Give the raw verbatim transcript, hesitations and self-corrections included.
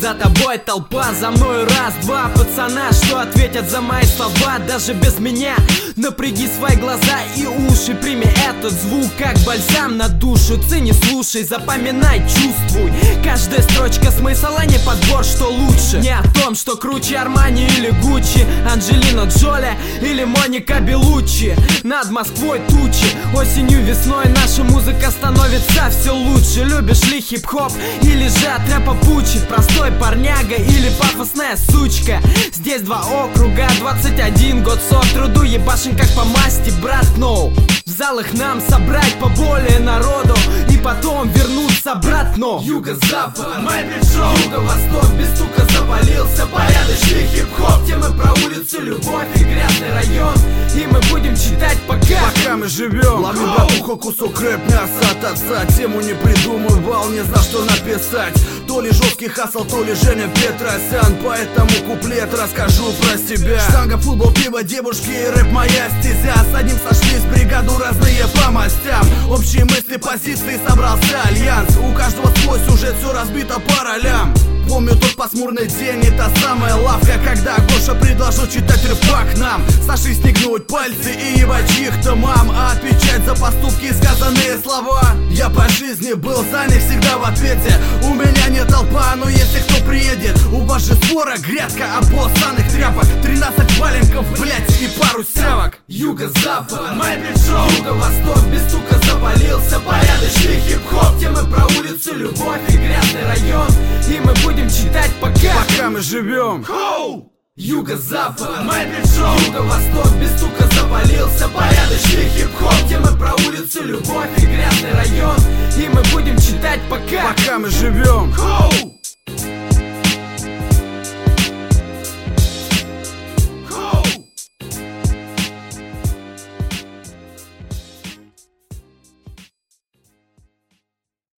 За тобой толпа, за мной раз-два. Пацана, что ответят за мои слова? Даже без меня напряги свои глаза и уши. Прими этот звук как бальзам на душу. Цени, слушай, запоминай, чувствуй. Каждая строчка смысл, а не подбор, что лучше. Не о том, что круче Армани или Гуччи, Анджелина Джоли или Моника Белуччи. Над Москвой тучи, осенью, весной наша музыка становится все лучше. Любишь ли хип-хоп или же от рэпа пучит? Простой парняга или пафосная сучка? Здесь два округа, двадцать один год сот труду, ебашим как по масти, брат, ноу. В залах нам собрать поболее народу и потом вернуться обратно. Юго-запад, майбрид-шоу, юго-восток, без стука завалился порядочный хип-хоп. Темы про улицу, любовь и грязный район, и мы будем читать пока Пока мы живем. Лови, братуха, кусок рэп-мяса от отца. Тему не придумывал, не знал, что написать. То ли жесткий хасл, то ли Женя Петросян. Поэтому куплет расскажу про себя. Штанга, футбол, пиво, девушки и рэп моя стезя. С одним сошлись, бригаду разные по мастям. Общие мысли, позиции, собрался альянс. У каждого свой сюжет, все разбито по ролям. Помню тот пасмурный день и та самая лавка, когда Гоша предложил читать рэп нам. Саши стегнуть пальцы и ебать чьих-то мам, а отвечать за поступки и сказанные слова. Я по жизни был за них всегда в ответе. У меня не толпа, но если кто приедет, у вас же свора, грядка обоссанных тряпок, тринадцать валенков, блять, и пару сявок. Юго-запад, майбрид-шоу, юго-восток, без стука завалился порядочный хип-хоп. Темы про улицу, любовь и грязный район, и мы будем читать пока Пока мы живем. Юго-запад, майбрид-шоу, юго-восток, без стука завалился порядочный хип-хоп. Темы про улицу, любовь и грязный район, и мы будем читать пока Пока мы живем.